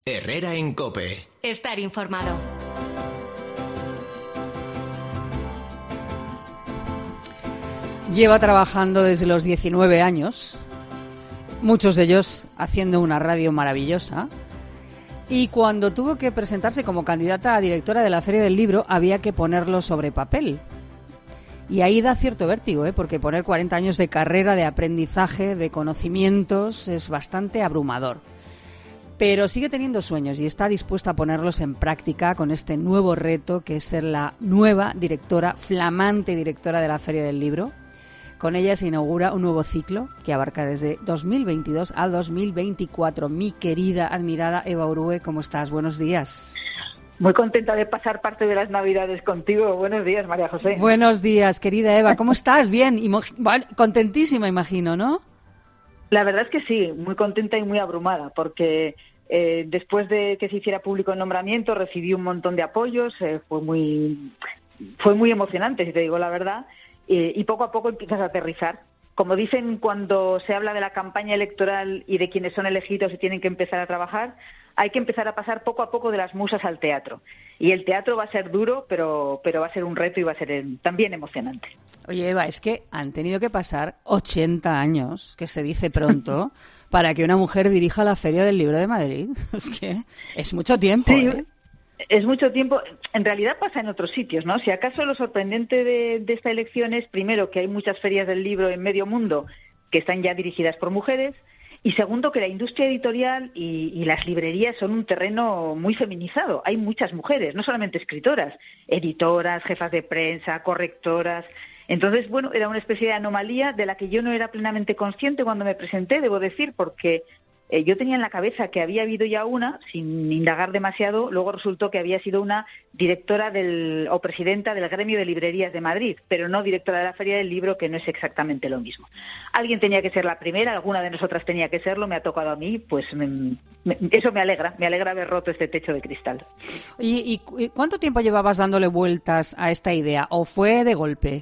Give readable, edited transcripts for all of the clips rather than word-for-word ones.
Herrera en COPE. Estar informado. Lleva trabajando desde los 19 años, muchos de ellos haciendo una radio maravillosa, y cuando tuvo que presentarse como candidata a directora de la Feria del Libro había que ponerlo sobre papel. Y ahí da cierto vértigo, porque poner 40 años de carrera, de aprendizaje, de conocimientos es bastante abrumador. Pero sigue teniendo sueños y está dispuesta a ponerlos en práctica con este nuevo reto que es ser la nueva directora, flamante directora de la Feria del Libro. Con ella se inaugura un nuevo ciclo que abarca desde 2022 a 2024. Mi querida, admirada Eva Orue, ¿cómo estás? Buenos días. Muy contenta de pasar parte de las Navidades contigo. Buenos días, María José. Buenos días, querida Eva. ¿Cómo estás? Bien, contentísima, imagino, ¿no? La verdad es que sí, muy contenta y muy abrumada, porque después de que se hiciera público el nombramiento recibí un montón de apoyos, fue muy emocionante, si te digo la verdad, y poco a poco empiezas a aterrizar. Como dicen cuando se habla de la campaña electoral y de quienes son elegidos y tienen que empezar a trabajar, hay que empezar a pasar poco a poco de las musas al teatro. Y el teatro va a ser duro, pero va a ser un reto y va a ser también emocionante. Oye, Eva, es que han tenido que pasar 80 años, que se dice pronto, para que una mujer dirija la Feria del Libro de Madrid. Es que es mucho tiempo, sí, ¿eh? Es mucho tiempo. En realidad pasa en otros sitios, ¿no? Si acaso lo sorprendente de esta elección es, primero, que hay muchas ferias del libro en medio mundo que están ya dirigidas por mujeres, y segundo, que la industria editorial y las librerías son un terreno muy feminizado. Hay muchas mujeres, no solamente escritoras, editoras, jefas de prensa, correctoras. Entonces, bueno, era una especie de anomalía de la que yo no era plenamente consciente cuando me presenté, debo decir, porque yo tenía en la cabeza que había habido ya una, sin indagar demasiado, luego resultó que había sido una directora o presidenta del Gremio de Librerías de Madrid, pero no directora de la Feria del Libro, que no es exactamente lo mismo. Alguien tenía que ser la primera, alguna de nosotras tenía que serlo, me ha tocado a mí, pues eso me alegra haber roto este techo de cristal. ¿Y cuánto tiempo llevabas dándole vueltas a esta idea, o fue de golpe?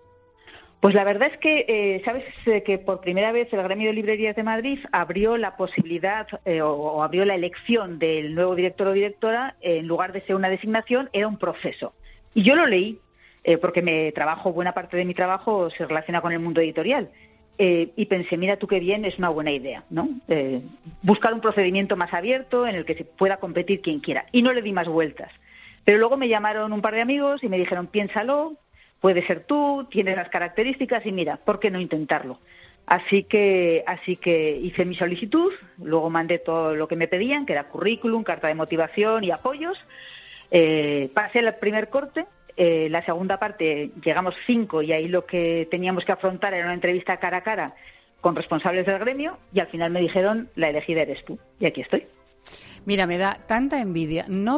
Pues la verdad es que, sabes que por primera vez el Gremio de Librerías de Madrid abrió la posibilidad o abrió la elección del nuevo director o directora, en lugar de ser una designación, era un proceso. Y yo lo leí, porque buena parte de mi trabajo se relaciona con el mundo editorial. Y pensé, mira tú qué bien, es una buena idea, ¿no? Buscar un procedimiento más abierto en el que se pueda competir quien quiera. Y no le di más vueltas. Pero luego me llamaron un par de amigos y me dijeron, piénsalo, puede ser tú, tienes las características y mira, ¿por qué no intentarlo? Así que hice mi solicitud, luego mandé todo lo que me pedían, que era currículum, carta de motivación y apoyos. Pasé el primer corte, la segunda parte llegamos 5 y ahí lo que teníamos que afrontar era una entrevista cara a cara con responsables del gremio y al final me dijeron, la elegida eres tú, y aquí estoy. Mira, me da tanta envidia, no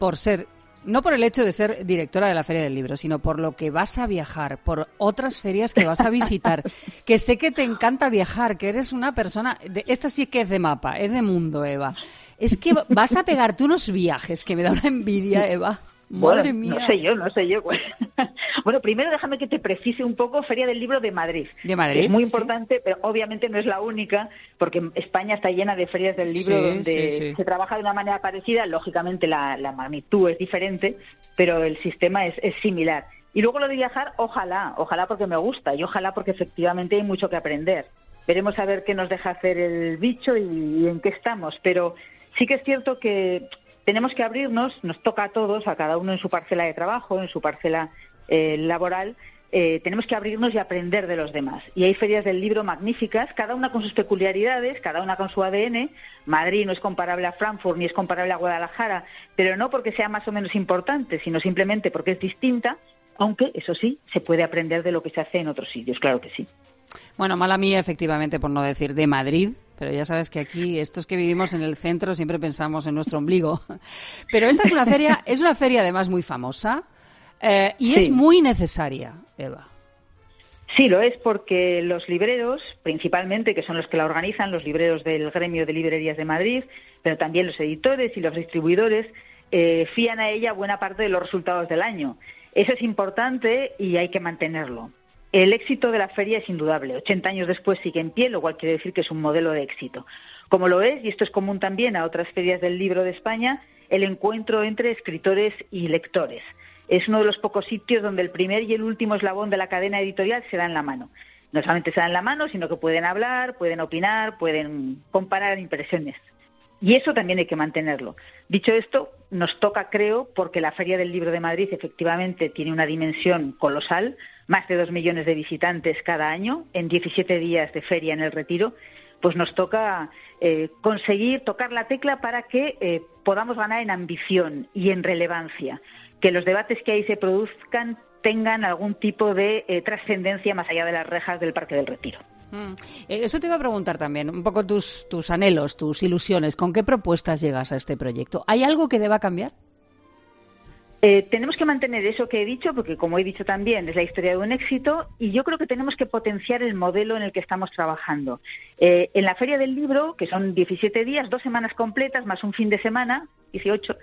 por el hecho de ser directora de la Feria del Libro, sino por lo que vas a viajar, por otras ferias que vas a visitar, que sé que te encanta viajar, que eres una persona, esta sí que es de mapa, es de mundo, Eva. Es que vas a pegarte unos viajes que me da una envidia, Eva. Madre mía. No sé yo. Bueno, primero déjame que te precise un poco Feria del Libro de Madrid. De Madrid. Es muy importante, pero obviamente no es la única, porque España está llena de ferias del libro donde se trabaja de una manera parecida. Lógicamente la magnitud es diferente, pero el sistema es similar. Y luego lo de viajar, ojalá porque me gusta y ojalá porque efectivamente hay mucho que aprender. Veremos a ver qué nos deja hacer el bicho y en qué estamos, pero sí que es cierto que tenemos que abrirnos, nos toca a todos, a cada uno en su parcela de trabajo, en su parcela laboral, tenemos que abrirnos y aprender de los demás. Y hay ferias del libro magníficas, cada una con sus peculiaridades, cada una con su ADN. Madrid no es comparable a Frankfurt ni es comparable a Guadalajara, pero no porque sea más o menos importante, sino simplemente porque es distinta, aunque, eso sí, se puede aprender de lo que se hace en otros sitios, claro que sí. Bueno, mala mía, efectivamente, por no decir de Madrid, pero ya sabes que aquí, estos que vivimos en el centro, siempre pensamos en nuestro ombligo. Pero esta es una feria además muy famosa y es muy necesaria, Eva. Sí, lo es porque los libreros, principalmente, que son los que la organizan, los libreros del Gremio de Librerías de Madrid, pero también los editores y los distribuidores, fían a ella buena parte de los resultados del año. Eso es importante y hay que mantenerlo. el éxito de la feria es indudable. 80 años después sigue en pie, lo cual quiere decir que es un modelo de éxito. Como lo es, y esto es común también a otras ferias del libro de España, el encuentro entre escritores y lectores. Es uno de los pocos sitios donde el primer y el último eslabón de la cadena editorial se dan la mano. No solamente se dan la mano, sino que pueden hablar, pueden opinar, pueden comparar impresiones. Y eso también hay que mantenerlo. Dicho esto, nos toca, creo, porque la Feria del Libro de Madrid efectivamente tiene una dimensión colosal, más de 2 millones de visitantes cada año, en 17 días de feria en el Retiro, pues nos toca conseguir tocar la tecla para que podamos ganar en ambición y en relevancia, que los debates que ahí se produzcan tengan algún tipo de trascendencia más allá de las rejas del Parque del Retiro. Eso te iba a preguntar también, un poco tus anhelos, tus ilusiones. ¿Con qué propuestas llegas a este proyecto? ¿Hay algo que deba cambiar? Tenemos que mantener eso que he dicho, porque como he dicho también, es la historia de un éxito, y yo creo que tenemos que potenciar el modelo en el que estamos trabajando. En la Feria del Libro, que son 17 días, 2 semanas completas, más un fin de semana, 17,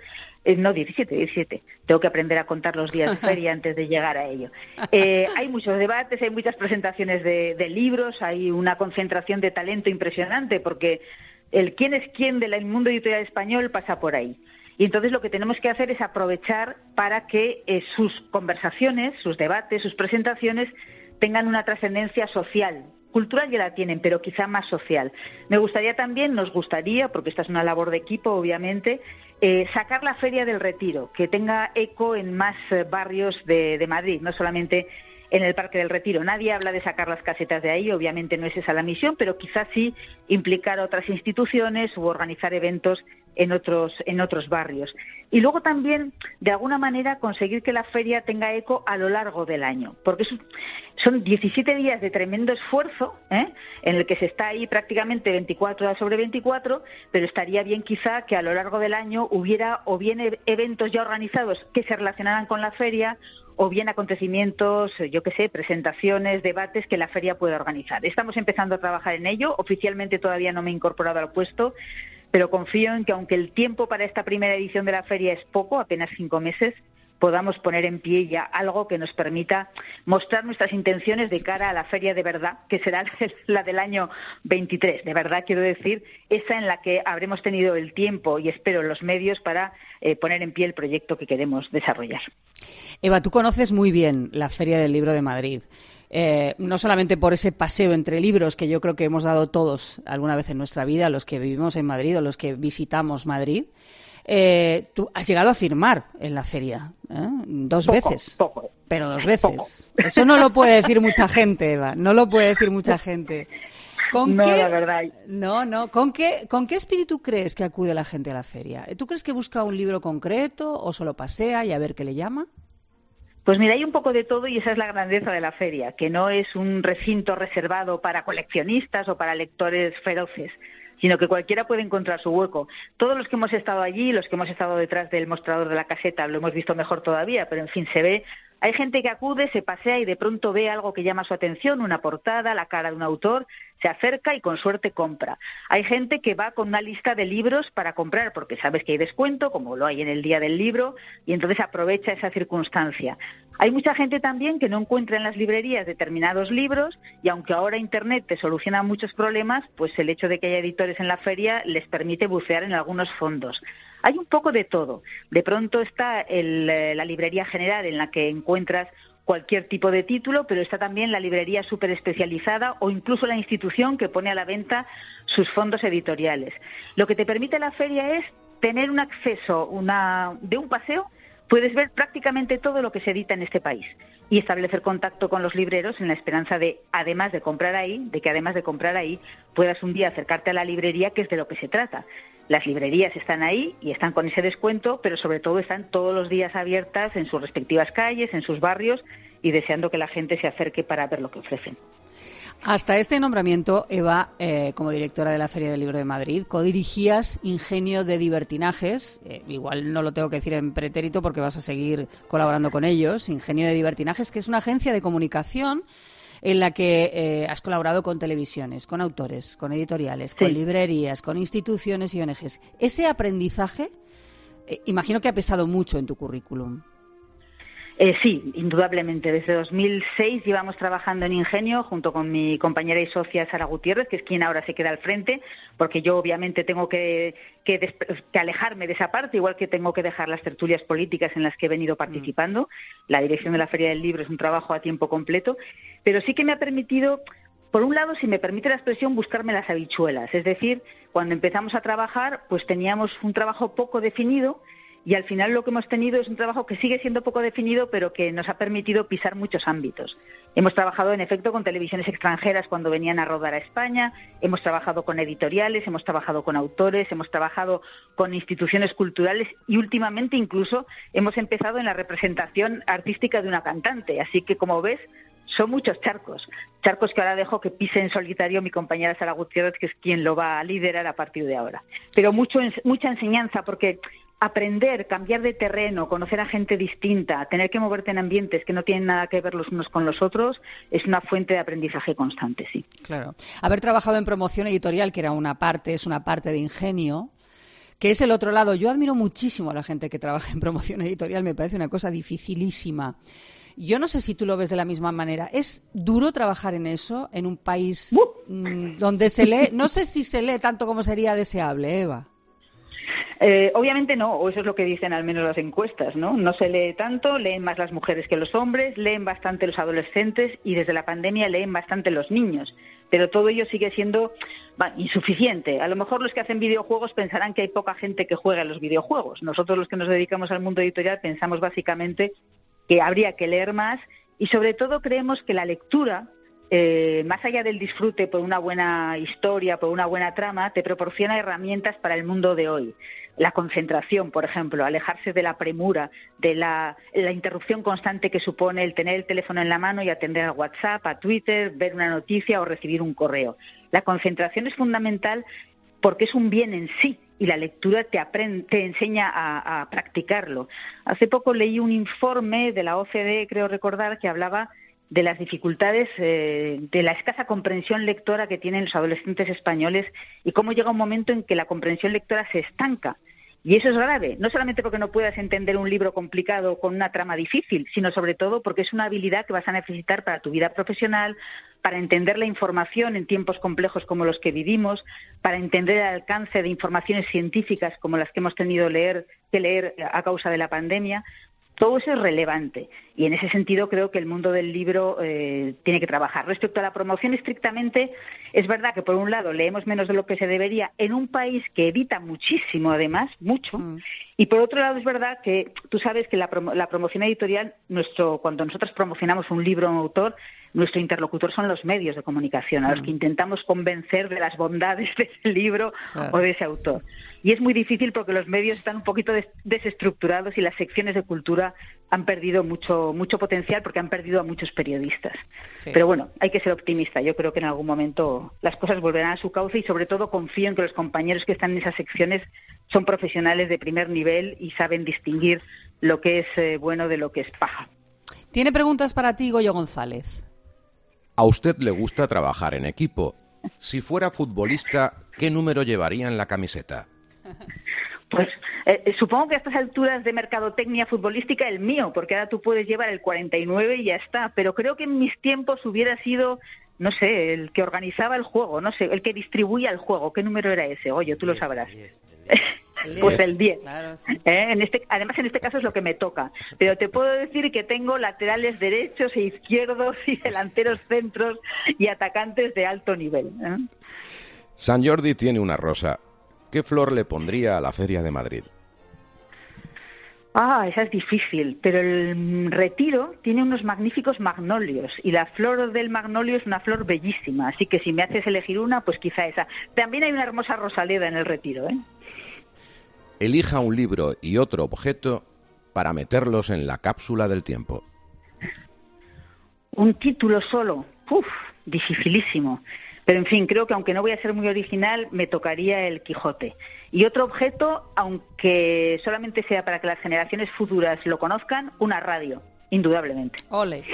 tengo que aprender a contar los días de feria antes de llegar a ello. Hay muchos debates, hay muchas presentaciones de libros, hay una concentración de talento impresionante, porque el quién es quién del mundo editorial español pasa por ahí. Y entonces lo que tenemos que hacer es aprovechar para que sus conversaciones, sus debates, sus presentaciones tengan una trascendencia social. Cultural ya la tienen, pero quizá más social. Nos gustaría, porque esta es una labor de equipo, obviamente, sacar la Feria del Retiro, que tenga eco en más barrios de Madrid, no solamente en el Parque del Retiro. Nadie habla de sacar las casetas de ahí, obviamente no es esa la misión, pero quizás sí implicar a otras instituciones u organizar eventos en otros barrios. Y luego también, de alguna manera, conseguir que la feria tenga eco a lo largo del año, porque son 17 días de tremendo esfuerzo, en el que se está ahí prácticamente 24 horas sobre 24, pero estaría bien quizá que a lo largo del año hubiera o bien eventos ya organizados que se relacionaran con la feria, o bien acontecimientos, presentaciones, debates que la feria pueda organizar. Estamos empezando a trabajar en ello. Oficialmente todavía no me he incorporado al puesto, pero confío en que, aunque el tiempo para esta primera edición de la feria es poco, apenas 5 meses, podamos poner en pie ya algo que nos permita mostrar nuestras intenciones de cara a la feria de verdad, que será la del año 23. De verdad, quiero decir, esa en la que habremos tenido el tiempo y espero los medios para poner en pie el proyecto que queremos desarrollar. Eva, tú conoces muy bien la Feria del Libro de Madrid. No solamente por ese paseo entre libros que yo creo que hemos dado todos alguna vez en nuestra vida, los que vivimos en Madrid o los que visitamos Madrid. Tú has llegado a firmar en la feria, 2 veces. Pero 2 veces. Poco. Eso no lo puede decir mucha gente, Eva. No lo puede decir mucha gente. La verdad. ¿Con qué espíritu crees que acude la gente a la feria? ¿Tú crees que busca un libro concreto o solo pasea y a ver qué le llama? Pues mira, hay un poco de todo, y esa es la grandeza de la feria, que no es un recinto reservado para coleccionistas o para lectores feroces, sino que cualquiera puede encontrar su hueco. Todos los que hemos estado allí, los que hemos estado detrás del mostrador de la caseta, lo hemos visto mejor todavía, pero en fin, se ve. Hay gente que acude, se pasea y de pronto ve algo que llama su atención, una portada, la cara de un autor, se acerca y con suerte compra. Hay gente que va con una lista de libros para comprar porque sabes que hay descuento, como lo hay en el Día del Libro, y entonces aprovecha esa circunstancia. Hay mucha gente también que no encuentra en las librerías determinados libros, y aunque ahora Internet te soluciona muchos problemas, pues el hecho de que haya editores en la feria les permite bucear en algunos fondos. Hay un poco de todo. De pronto está la librería general, en la que encuentras cualquier tipo de título, pero está también la librería súper especializada o incluso la institución que pone a la venta sus fondos editoriales. Lo que te permite la feria es tener un acceso de un paseo. Puedes ver prácticamente todo lo que se edita en este país y establecer contacto con los libreros en la esperanza de que además de comprar ahí, puedas un día acercarte a la librería, que es de lo que se trata. Las librerías están ahí y están con ese descuento, pero sobre todo están todos los días abiertas en sus respectivas calles, en sus barrios, y deseando que la gente se acerque para ver lo que ofrecen. Hasta este nombramiento, Eva, como directora de la Feria del Libro de Madrid, codirigías Ingenio de Divertinajes, igual no lo tengo que decir en pretérito porque vas a seguir colaborando con ellos, Ingenio de Divertinajes, que es una agencia de comunicación en la que has colaborado con televisiones, con autores, con editoriales, con librerías, con instituciones y ONGs. Ese aprendizaje, imagino que ha pesado mucho en tu currículum. Sí, indudablemente. Desde 2006 llevamos trabajando en Ingenio junto con mi compañera y socia Sara Gutiérrez, que es quien ahora se queda al frente, porque yo obviamente tengo que alejarme de esa parte, igual que tengo que dejar las tertulias políticas en las que he venido participando. La dirección de la Feria del Libro es un trabajo a tiempo completo, pero sí que me ha permitido, por un lado, si me permite la expresión, buscarme las habichuelas. Es decir, cuando empezamos a trabajar, pues teníamos un trabajo poco definido, y al final lo que hemos tenido es un trabajo que sigue siendo poco definido, pero que nos ha permitido pisar muchos ámbitos. Hemos trabajado, en efecto, con televisiones extranjeras cuando venían a rodar a España, hemos trabajado con editoriales, hemos trabajado con autores, hemos trabajado con instituciones culturales y últimamente incluso hemos empezado en la representación artística de una cantante. Así que, como ves, son muchos charcos que ahora dejo que pise en solitario mi compañera Sara Gutiérrez, que es quien lo va a liderar a partir de ahora. Pero mucha enseñanza, porque aprender, cambiar de terreno, conocer a gente distinta, tener que moverte en ambientes que no tienen nada que ver los unos con los otros, es una fuente de aprendizaje constante, sí. Claro. Haber trabajado en promoción editorial, que es una parte de Ingenio, que es el otro lado. Yo admiro muchísimo a la gente que trabaja en promoción editorial, me parece una cosa dificilísima. Yo no sé si tú lo ves de la misma manera. ¿Es duro trabajar en eso, en un país donde se lee? No sé si se lee tanto como sería deseable, Eva. Obviamente no, o eso es lo que dicen al menos las encuestas, ¿no? No se lee tanto, leen más las mujeres que los hombres, leen bastante los adolescentes y desde la pandemia leen bastante los niños. Pero todo ello sigue siendo insuficiente. A lo mejor los que hacen videojuegos pensarán que hay poca gente que juega a los videojuegos. Nosotros, los que nos dedicamos al mundo editorial, pensamos básicamente que habría que leer más y sobre todo creemos que la lectura, más allá del disfrute por una buena historia, por una buena trama, te proporciona herramientas para el mundo de hoy. La concentración, por ejemplo, alejarse de la premura, de la interrupción constante que supone el tener el teléfono en la mano y atender a WhatsApp, a Twitter, ver una noticia o recibir un correo. La concentración es fundamental porque es un bien en sí y la lectura te enseña a practicarlo. Hace poco leí un informe de la OCDE, creo recordar, que hablaba de las dificultades, de la escasa comprensión lectora que tienen los adolescentes españoles y cómo llega un momento en que la comprensión lectora se estanca. Y eso es grave, no solamente porque no puedas entender un libro complicado con una trama difícil, sino sobre todo porque es una habilidad que vas a necesitar para tu vida profesional, para entender la información en tiempos complejos como los que vivimos, para entender el alcance de informaciones científicas como las que hemos tenido que leer a causa de la pandemia. Todo eso es relevante y en ese sentido creo que el mundo del libro tiene que trabajar. Respecto a la promoción estrictamente, es verdad que por un lado leemos menos de lo que se debería en un país que edita muchísimo, además, mucho, y por otro lado es verdad que tú sabes que la promoción editorial, cuando nosotros promocionamos un libro o un autor, nuestro interlocutor son los medios de comunicación, a los que intentamos convencer de las bondades de ese libro o de ese autor. Y es muy difícil porque los medios están un poquito desestructurados y las secciones de cultura han perdido mucho potencial porque han perdido a muchos periodistas. Sí. Pero bueno, hay que ser optimista. Yo creo que en algún momento las cosas volverán a su cauce y sobre todo confío en que los compañeros que están en esas secciones son profesionales de primer nivel y saben distinguir lo que es bueno de lo que es paja. Tiene preguntas para ti, Goyo González. A usted le gusta trabajar en equipo. Si fuera futbolista, ¿qué número llevaría en la camiseta? Pues supongo que a estas alturas de mercadotecnia futbolística el mío, porque ahora tú puedes llevar el 49 y ya está. Pero creo que en mis tiempos hubiera sido, no sé, el que organizaba el juego, no sé, el que distribuía el juego. ¿Qué número era ese? Oye, tú lo sabrás. Pues el 10. Claro, sí. Además, en este caso es lo que me toca. Pero te puedo decir que tengo laterales derechos e izquierdos y delanteros centros y atacantes de alto nivel. San Jordi tiene una rosa. ¿Qué flor le pondría a la Feria de Madrid? Esa es difícil, pero el Retiro tiene unos magníficos magnolios y la flor del magnolio es una flor bellísima, así que si me haces elegir una, pues quizá esa. También hay una hermosa rosaleda en el Retiro, Elija un libro y otro objeto para meterlos en la cápsula del tiempo. Un título solo, dificilísimo. Pero, en fin, creo que aunque no voy a ser muy original, me tocaría el Quijote. Y otro objeto, aunque solamente sea para que las generaciones futuras lo conozcan, una radio, indudablemente. Ole.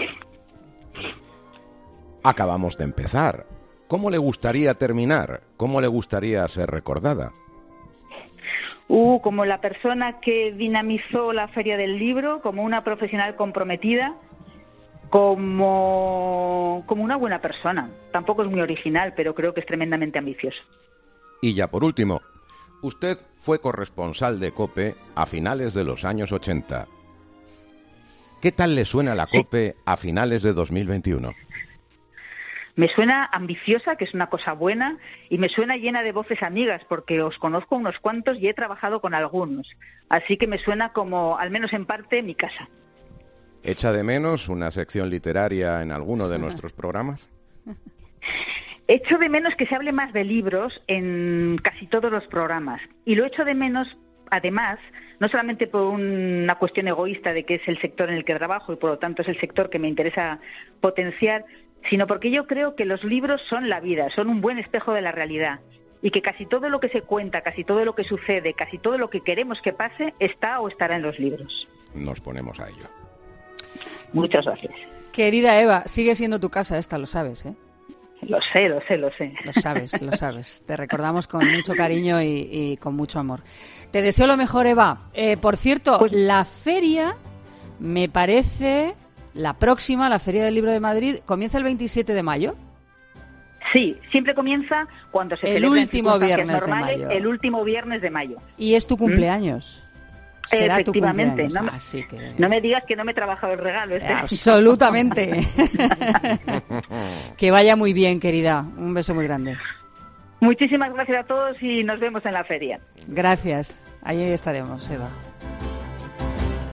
Acabamos de empezar. ¿Cómo le gustaría terminar? ¿Cómo le gustaría ser recordada? Como la persona que dinamizó la Feria del Libro, como una profesional comprometida, como una buena persona. Tampoco es muy original, pero creo que es tremendamente ambicioso. Y ya por último, usted fue corresponsal de COPE a finales de los años 80. ¿Qué tal le suena la COPE a finales de 2021? Me suena ambiciosa, que es una cosa buena, y me suena llena de voces amigas, porque os conozco unos cuantos y he trabajado con algunos. Así que me suena como, al menos en parte, mi casa. ¿Echa de menos una sección literaria en alguno de nuestros programas? Echo de menos que se hable más de libros en casi todos los programas. Y lo echo de menos, además, no solamente por una cuestión egoísta de que es el sector en el que trabajo y por lo tanto es el sector que me interesa potenciar, sino porque yo creo que los libros son la vida, son un buen espejo de la realidad y que casi todo lo que se cuenta, casi todo lo que sucede, casi todo lo que queremos que pase está o estará en los libros. Nos ponemos a ello. Muchas gracias. Querida Eva, sigue siendo tu casa esta, lo sabes, ¿eh? Lo sé. Lo sabes. Te recordamos con mucho cariño y con mucho amor. Te deseo lo mejor, Eva. Por cierto, pues la feria, me parece, la próxima, la Feria del Libro de Madrid, comienza el 27 de mayo. Sí, siempre comienza cuando se el celebra último viernes normales, de mayo. El último viernes de mayo. Y es tu cumpleaños. Será Efectivamente. Tu cumpleaños. Así que... No me digas que no me he trabajado el regalo. Absolutamente. Que vaya muy bien, querida. Un beso muy grande. Muchísimas gracias a todos y nos vemos en la feria. Gracias. Ahí estaremos, Eva.